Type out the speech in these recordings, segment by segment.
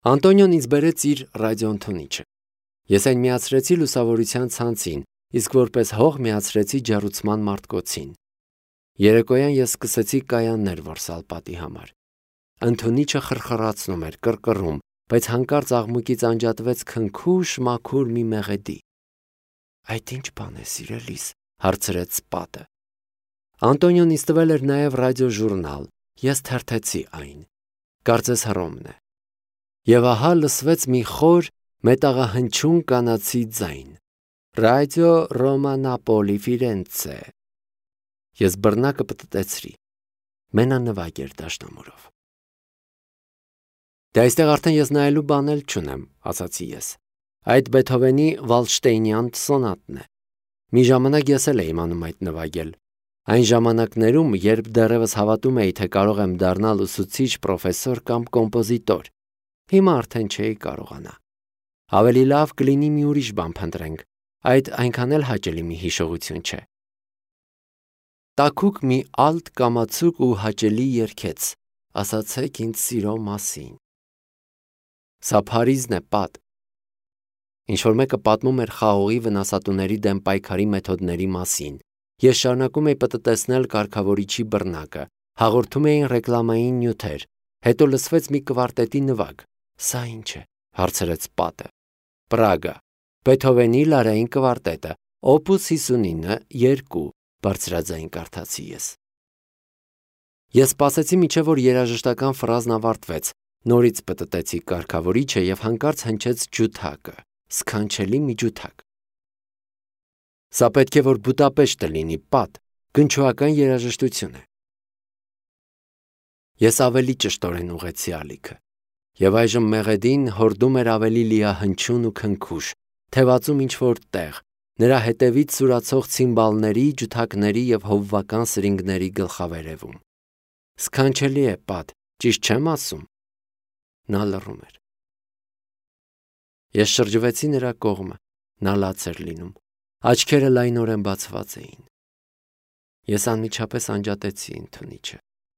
Անտոնիոն ինձ բերեց իր ռադիոընթոնիչը։ Ես այն միացրեցի լուսավորության ցանցին, իսկ որպես հող միացրեցի ջեռուցման մարտկոցին։ Երեկոյան ես սկսեցի կայաններ որսալ պատի համար։ Ընթոնիչը խրխրացնում էր, կռկռում, բայց հանկարծ աղմուկից անջատվեց քնքուշ մաքուր մի մեղեդի։ Այդ ինչ բան է, սիրելիս, հարցրեց պատը։ Անտոնիոն ինձ տվել էր նաև ռադիոժուրնալ, ես թերթեցի այն։ Կարծես Հռոմն է։ Եվ ահա լսվեց մի խոր մետաղահնչյուն կանացի ձայն. Ռադիո Ռոմա Նապոլի Ֆիրենցե։ Ես բռնակը պտտեցրի։ Մենանվագ էր դաշնամուրով։ Դե այստեղ արդեն ես նայելու բան էլ չունեմ, ասացի ես։ Այդ Բեթհովենի Վալշտեյնյան սոնատն է։ Մի ժամանակ ես էլ էի իմանում այդ նվագել։ Այն ժամանակներում, երբ դեռևս հավատում էի, թե կարող եմ դառնալ ուսուցիչ, պրոֆեսոր կամ կոմպոզիտոր, հիմա արդեն չէի կարողանա։ Ավելի լավ կլինի մի ուրիշ բան փնտրենք, այդ այնքան էլ հաճելի մի հիշողություն չէ։ Տաքուկ մի ալտ կամացուկ ու հաճելի երգեց, ասացեք ինձ սիրո մասին։ Սա Փարիզն է, պատ։ Ինչ-որ մեկը պատմում էր խաղողի վնասատուների դեմ պայքարի մեթոդների մասին։ Ես շարունակում էի պտտեցնել կարգավորիչի բռնակը, հաղորդում էին ռեկլամային նյութեր, հետո լսվեց մի կվարտետի նվագ։ Սա ինչ է, հարցրեց պատը։ Պրագա, Բեթհովենի լարային կվարտետը, օպուս 59, 2, բարձրաձայն կարդացի ես։ Ես սպասեցի մինչև որ երաժշտական ֆրազն ավարտվեց, նորից պտտեցի կարգավորիչը և հանկարծ հնչեց ջութակը, սքանչելի մի ջութակ։ Սա պետք է որ Բուդապեշտը լինի, պատ, գնչուական երաժշտություն է։ Ես ավելի ճշտորեն ուղղեցի ալիքը, և այժմ մեղեդին հորդում էր ավելի լիահնչյուն ու քնքուշ, թևածում ինչ-որ տեղ, նրա հետևից սուրացող ցիմբալների, ջութակների և հովվական սրինգների գլխավերևում։ Սքանչելի է, պատ, ճիշտ չեմ ասում։ Նա լռում էր։ Ես շրջվեցի նրա կողմը, նա լաց էր լինում, աչքերը լայնորեն բացված էին։ Ես անմիջապես անջատեցի ընթունիչը։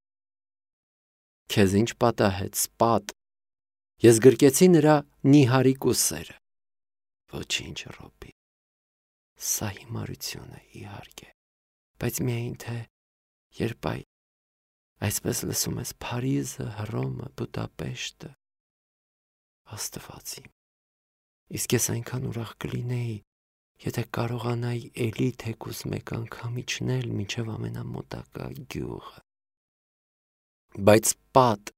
Քեզ ինչ պատահեց, պատ։ Ես գրկեցի նրա նիհարիկ ուսերը։ Ոչինչ, Ռոբի։ Սա հիմարություն է, իհարկե, բայց միայն թե երբ այսպես լսում ես Փարիզը, Հռոմը, Բուդապեշտը, Աստված իմ, իսկ ես այնքան ուրախ կլինեի, եթե կարողանայի էլի թեկուզ մեկ անգամ իջնել մինչև ամենամոտակա գյուղը։ Բայց պատ։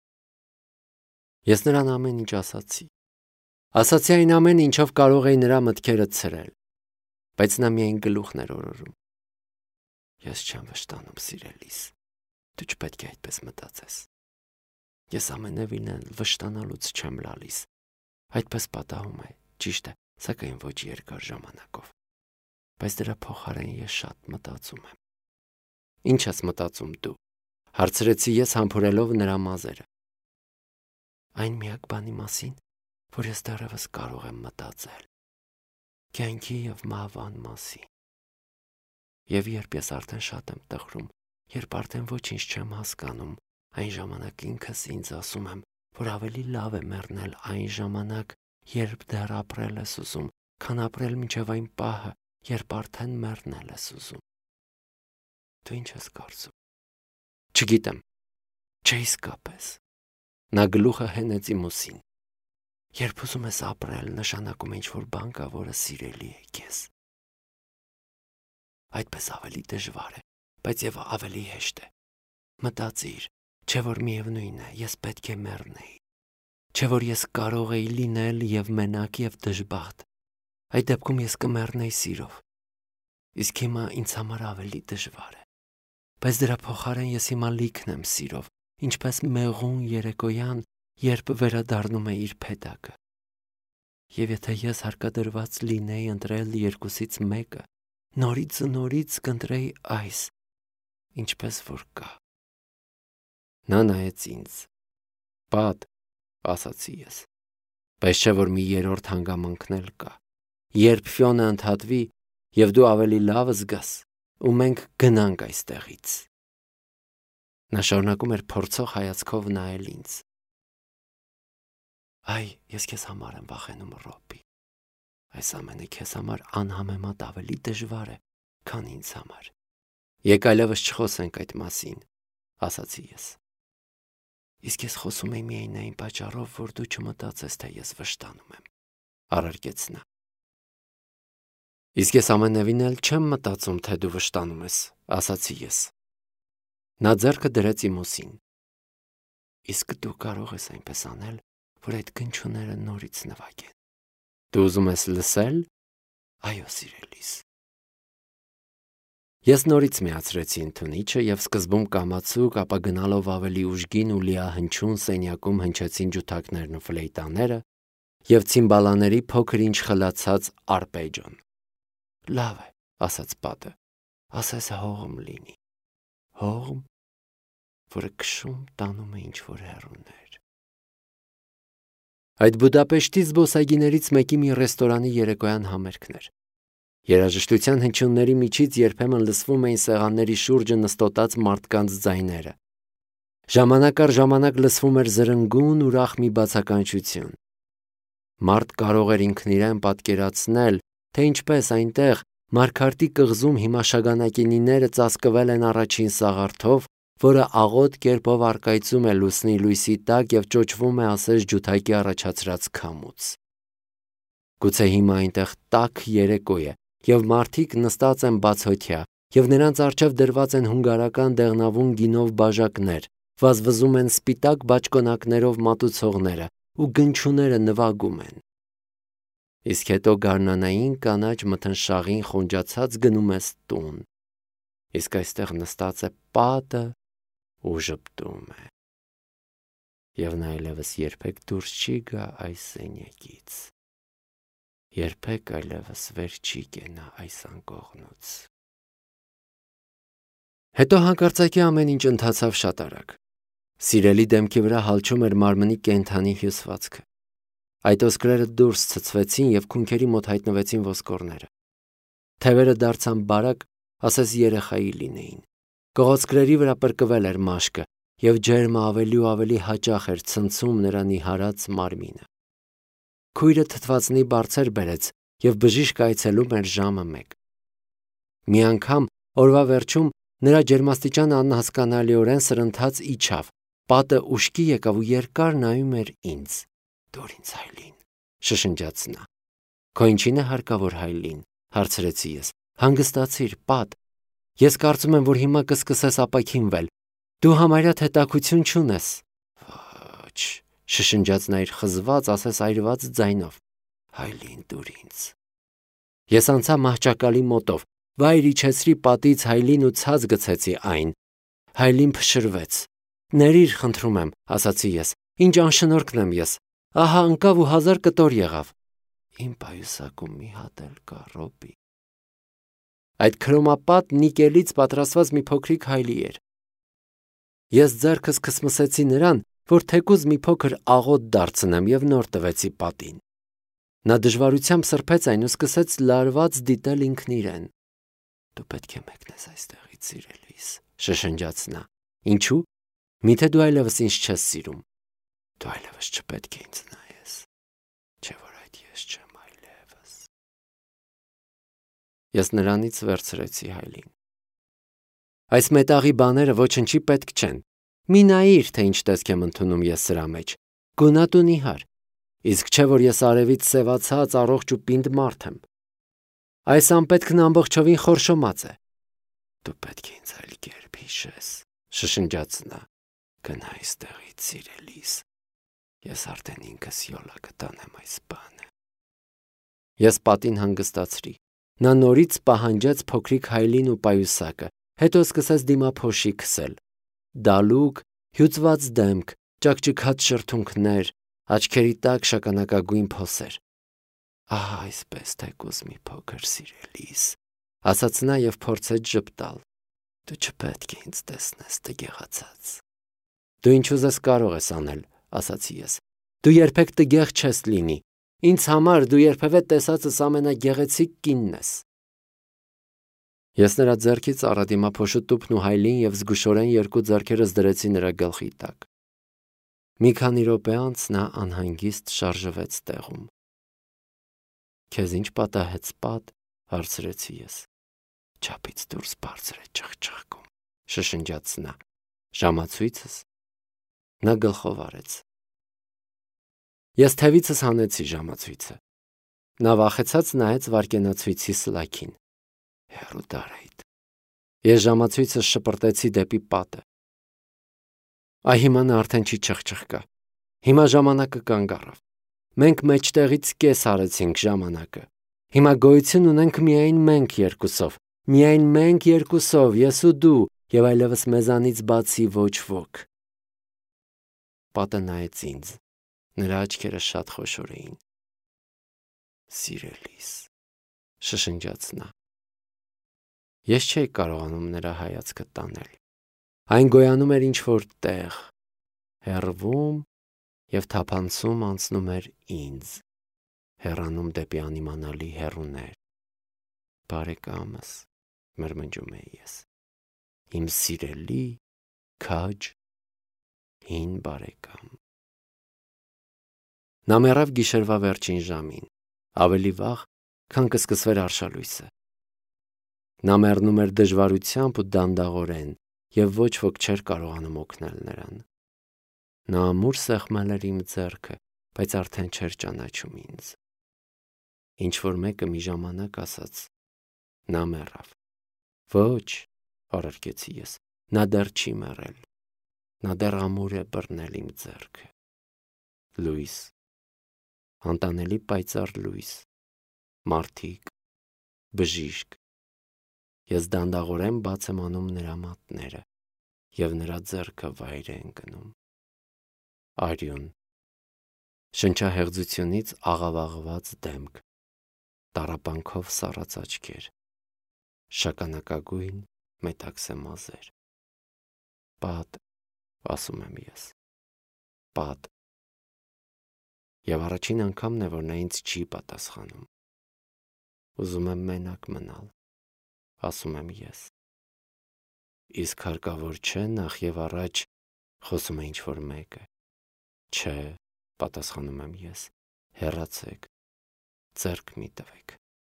Ես նրան ամեն ինչ ասացի։ Ասացի այն ամենը, ինչով կարող էի նրա մտքերը ցրել, բայց նա միայն գլուխն էր օրորում։ Ես չեմ վշտանում, սիրելիս, դու չպետք է այդպես մտածես։ Ես ամենևին էլ վշտանալուց չեմ լալիս, այդպես պատահում է, ճիշտ է, սակայն ոչ երկար ժամանակով, բայց դրա փոխարեն ես շատ մտածում եմ։ Ինչ ես մտածում դու, հարցրեցի ես համբուրելով նրա մազերը։ Այն միակ բանի մասին, որ ես դեռևս կարող եմ մտածել, կյանքի և մահվան մասին։ Եվ երբ ես արդեն շատ եմ տխրում, երբ արդեն ոչինչ չեմ հասկանում, այն ժամանակ ինքս ինձ ասում եմ, որ ավելի լավ է մեռնել այն ժամանակ, երբ դեռ ապրել ես ուզում, քան ապրել մինչև այն պահը, երբ արդեն մեռնել ես ուզում։ Դու ինչ ես կարծում։ Չգիտեմ, չէ իսկապես։ Նա գլուխը հենեց իմ ուսին։ Երբ ուզում ես ապրել, նշանակում է ինչ-որ բան կա, որը սիրելի է քեզ։ Այդպես ավելի դժվար է, բայց և ավելի հեշտ է։ Մտածիր, չէ որ միևնույն է, ես պետք է մեռնեի։ Չէ որ ես կարող էի լինել և մենակ և դժբախտ։ Այդ դեպքում ես կմեռնեի սիրով։ Իսկ հիմա ինձ համար ավելի դժվար է։ Բայց դրա փոխարեն ես հիմա լիքն եմ սիրով, ինչպես մեղուն երեկոյան, երբ վերադառնում է իր փեթակը։ Եվ եթե ես հարկադրված լինեի ընտրել երկուսից մեկը, նորից կընտրեի այս, ինչպես որ կա։ Նա նայեց ինձ։ Պատ, ասացի ես, բայց չէ որ մի երրորդ հանգամանքն էլ կա։ Երբ Ֆյոնը ընդհատվի, և դու ավելի լավ զգաս, ու մենք գնանք այստեղից։ Նա շարունակում էր փորձող հայացքով նայել ինձ։ Այ, ես քեզ համար եմ վախենում, Ռոբի։ Այս ամենը քեզ համար անհամեմատ ավելի դժվար է, քան ինձ համար։ Եկ այլևս չխոսենք այդ մասին, ասացի ես։ Իսկ ես խոսում եմ միայն այն պատճառով, որ դու չմտածես, թե ես վշտանում եմ, առարկեց նա։ Իսկ ես ամենևին էլ չեմ մտածում, թե դու վշտանում ես, ասացի ես։ Նա ձեռքը դրեց իմ ուսին։ Իսկ դու կարող ես այնպես անել, որ այդ գնչուները նորից նվագեն։ Դու ուզում ես լսել։ Այո, սիրելիս։ Ես նորից միացրեցի ընդունիչը և սկզբում կամացուկ, ապա գնալով ավելի ուժգին ու լիահնչուն սենյակում հնչեցին ջութակներն ու ֆլեյտաները և ցիմբալաների փոքր-ինչ խլացած արպեջոն։ Լավ է, ասաց պատը, ասես հողմ լինի։ Հողմ, որը քշում տանում է ինչ-որ հեռուներ։ Այդ Բուդապեշտի զբոսայգիներից մեկի մի ռեստորանի երեկոյան համերգն էր։ Երաժշտության հնչյունների միջից երբեմն լսվում էին սեղանների շուրջը նստոտած մարդկանց ձայները։ Ժամանակ առ ժամանակ լսվում էր զրնգուն ուրախ մի բացականչություն։ Մարդ կարող էր ինքն իրեն պատկերացնել, թե ինչպես այնտեղ Մարգարտի կղզում հիմա շագանակենիները ծածկվել են առաջին սաղարթով, որը աղոտ կերպով առկայծում է լուսնի լույսի տակ և ճոճվում է ասես ջութակի առաջացրած քամուց։ Գուցե հիմա այնտեղ տաք երեկո է, և մարդիկ նստած են բացօթյա, և նրանց առջև դրված են հունգարական դեղնավուն գինով բաժակներ, վազվզում են սպիտակ բաճկոնակներով մատուցողները ու գնչուները նվագում են։ Իսկ հետո գարնանային կանաչ մթնշաղին խոնջացած գնում ես տուն։ Իսկ այստեղ նստած է պատը ու ժպտում է։ Եվ նա այլևս երբեք դուրս չի գա այս սենյակից։ Երբեք այլևս վեր չի կենա այս անկողնուց։ Հետո հանկարծակի ամեն ինչ ընթացավ շատ արագ։ Սիրելի դեմքի վրա հալչում էր մարմնի կենդանի հյուսվածքը։ Այդ ոսկրերը դուրս ցցվեցին և քունքերի մոտ հայտնվեցին ոսկորները։ Թևերը դարձան բարակ, ասես երեխայի լինեին։ Կողոցկրերի վրա պրկվել էր մաշկը, և ջերմը ավելի ու ավելի հաճախ էր ցնցում նրա նիհարած մարմինը։ Քույրը թթվածնի բարձեր բերեց և բժիշկ այցելում էր ժամը 1։ Մի անգամ օրվա վերջում նրա ջերմաստիճանը անհասկանալիորեն սրընթաց իջավ։ Պատը ուշքի եկավ ու երկար նայում էր ինձ։ Դուր ինձ Հայլին, շշնջաց նա։ Քո ինչին է հարկավոր Հայլին, հարցրեցի ես։ Հանգստացիր, Պատ։ Ես կարծում եմ, որ հիմա կսկսես ապաքինվել։ Դու համարյա թետակություն չունես։ Ոչ, շշնջաց նա իր խզված, ասես այրված ձայնով։ Հայլին, դուր ինձ։ Ես անցա մահճակալի մոտով, վայր իջեցրի պատից Հայլին ու ցած գցեցի այն։ Հայլին փշրվեց։ Ներիր, խնդրում եմ, ասացի ես։ Ինչ անշնորհքն եմ ես։ Ահա ընկավ ու 1000 կտոր եղավ։ Իմ պայուսակում մի հատ էլ կա, Ռոբի։ Այդ քրոմապատ նիկելից պատրաստված մի փոքրիկ Հայլի էր։ Ես ձեռքս քսմսեցի նրան, որ թեկուզ մի փոքր աղոտ դարձնեմ և նոր տվեցի պատին։ Նա դժվարությամբ սրբեց այն ու սկսեց լարված դիտել ինքն իրեն։ Դու պետք է մեկնես այստեղից, սիրելիս, շշնջաց նա։ Ինչու՞։ Միթե դու այլևս ինձ չես սիրում։ Դու այլևս չպետք է ինձ նայես։ Չէ՞ որ այդ ես չեմ այլևս։ Ես նրանից վերցրեցի Հայլին։ Այս մետաղի բաները ոչնչի պետք չեն։ Մի նայիր, թե ինչ տեսք եմ ընդունում ես սրա մեջ։ Գունատ ու նիհար։ Իսկ չէ՞ որ ես արևից սևացած, առողջ ու պինդ մարդ եմ։ Այս անպետքն ամբողջովին խորշոմած է։ Դու պետք է ինձ այլ կերպ հիշես, շշնջաց նա։ Գնա այստեղից, սիրելիս։ Ես արդեն ինքս յոլա կտանեմ այս բանը։ Ես պատին հանգստացրի։ Նա նորից պահանջեց փոքրիկ Հայլին ու պայուսակը, հետո սկսեց դիմափոշի քսել։ Դալուկ, հյուծված դեմք, ճաքճքած շրթունքներ, աչքերի տակ շագանակագույն փոսեր։ Ահա այսպես թեկուզ մի փոքր, սիրելիս, ասաց նա և փորձեց ժպտալ։ Դու չպետք է ինձ տեսնես տգեղացած։ Դու ինչ ուզես կարող ես անել, ասացի ես։ Դու երբեք տգեղ չես լինի։ Ինձ համար դու երբևէ տեսածս ամենագեղեցիկ կինն ես։ Ես նրա ձեռքից առադիմափոշու տուփն ու Հայլին և զգուշորեն երկու ձեռքերս դրեցի նրա գլխի տակ։ Մի քանի րոպե անց նա անհանգիստ շարժվեց տեղում։ Քեզ ինչ պատահեց, պատ, հարցրեցի ես։ Չափից դուրս բարձր է ճղճղկում, շշնջաց նա։ Ժամացույցս։ Նա գլխով արեց։ Ես թևիցս հանեցի ժամացույցը։ Նա վախեցած նայեց վարկենացույցի սլաքին։ Հեռու դարայդ։ Ես ժամացույցը շպրտեցի դեպի պատը։ Այ հիմա նա արդեն չի չղճղկա։ Հիմա ժամանակը կանգ առավ։ Մենք մեջտեղից կես արեցինք ժամանակը։ Հիմա գոյություն ունենք միայն մենք երկուսով։ Միայն մենք երկուսով, ես ու դու, եւ այլևս մեզանից բացի ոչ ոք։ Պատը նայեց ինձ։ Նրա աչքերը շատ խոշոր էին։ Սիրելիս, շշնջաց նա։ Ես չէի կարողանում նրա հայացքը տանել։ Այն գոյանում էր ինչ-որ տեղ, հեռվում եւ թափանցում անցնում էր ինձ, հեռանում դեպի անիմանալի հեռուներ։ Բարեկամս, մրմնջում էի ես, իմ սիրելի, քաջ, հին բարեկամ։ Նա մեռավ գիշերվա վերջին ժամին, ավելի վաղ, քան կսկսվեր արշալույսը։ Նա մեռնում էր դժվարությամբ ու դանդաղորեն, եւ ոչ ոք չէր կարողանում օգնել նրան։ Նա ամուր սեղմել էր իմ ձեռքը, բայց արդեն չէր ճանաչում ինձ։ Ինչ որ մեկը մի ժամանակ ասաց. նա մեռավ։ Ոչ, առարկեցի ես, նա դեռ չի մեռել։ Նա դեռ ամուր է բռնել իմ ձեռքը։ Լույս, անտանելի պայծառ լույս, մարդիկ, բժիշկ։ Ես դանդաղորեն բաց եմ անում նրա մատները, եւ նրա ձեռքը վայր է ընկնում։ Արյուն, շնչահեղձությունից աղավաղված դեմք, տառապանքով սառած աչքեր, շագանակագույն մետաքսե մազեր։ Պատ, ասում եմ ես, պատ։ Եվ առաջին անգամն է, որ նա ինձ չի պատասխանում։ Ուզում եմ մենակ մնալ, ասում եմ ես։ Իսկ հարկավոր չէ նախ եւ առաջ, խոսում է ինչ-որ մեկը։ Չէ, պատասխանում եմ ես, հեռացեք, ձեռք մի տվեք։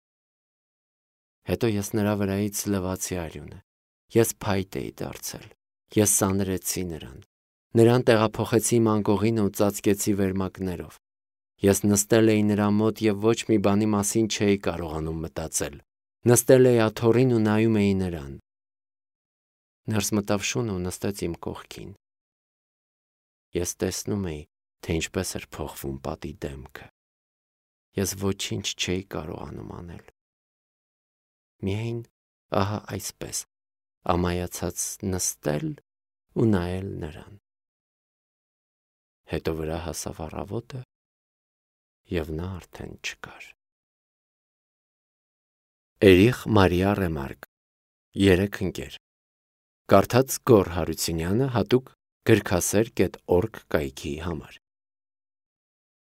Հետո ես նրա վրայից լվացի արյունը։ Ես փայտ էի դարձել։ Ես սանրեցի նրան տեղափոխեցի մանկողին ու ծածկեցի վերմակներով։ Ես նստել էի նրա մոտ եւ ոչ մի բանի մասին չէի կարողանում մտածել։ Նստել էի աթոռին ու նայում էի նրան։ Ներս մտավ շունը ու նստեց իմ կողքին։ Ես տեսնում էի, թե ինչպես էր փոխվում պատի դեմքը։ Ես ոչինչ չէի կարողանում անել։ Միայն ահա այսպես, ամայացած նստել ու նայել նրան։ Հետո վրա հասավ առավոտը, եւ նա արդեն չկար։ Էրիխ Մարիա Ռեմարկ, 3 ընկեր։ Կարդաց Գոռ Հարությունյանը հատուկ գրքասեր.org կայքի համար։